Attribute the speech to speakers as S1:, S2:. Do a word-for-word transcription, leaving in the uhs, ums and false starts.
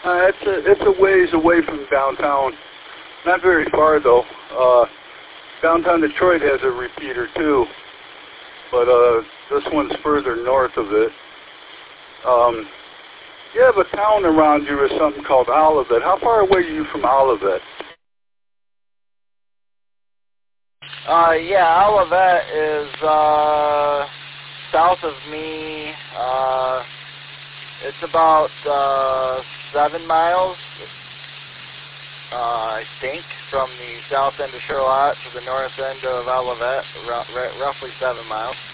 S1: Uh, it's a it's a ways away from downtown. Not very far though. Uh, downtown Detroit has a repeater too, but uh, this one's further north of it. Um, you have a town around you or something called Olivet. How far away are you from Olivet?
S2: Uh, yeah, Olivet is uh, south of me. Uh, it's about uh, seven miles, uh, I think, from the south end of Charlotte to the north end of Olivet, r roughly seven miles.